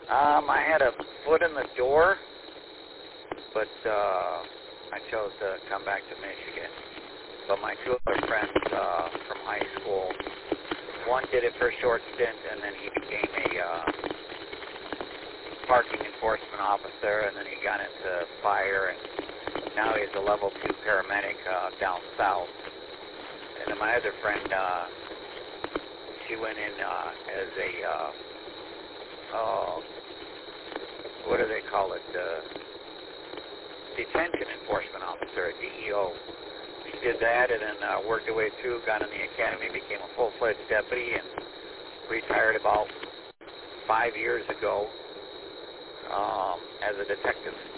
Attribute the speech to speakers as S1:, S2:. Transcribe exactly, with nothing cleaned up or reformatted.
S1: Um, I had a foot in the door, but uh, I chose to come back to Michigan. But my two other friends uh, from high school, one did it for a short stint, and then he became a uh, parking enforcement officer, and then he got into fire, and now he's a level two paramedic uh, down south. And then my other friend, uh, she went in uh, as a, uh, oh, what do they call it, uh, detention enforcement officer, a D E O. She did that and then uh, worked her way through, got in the academy, became a full-fledged deputy, and retired about five years ago um, as a detective.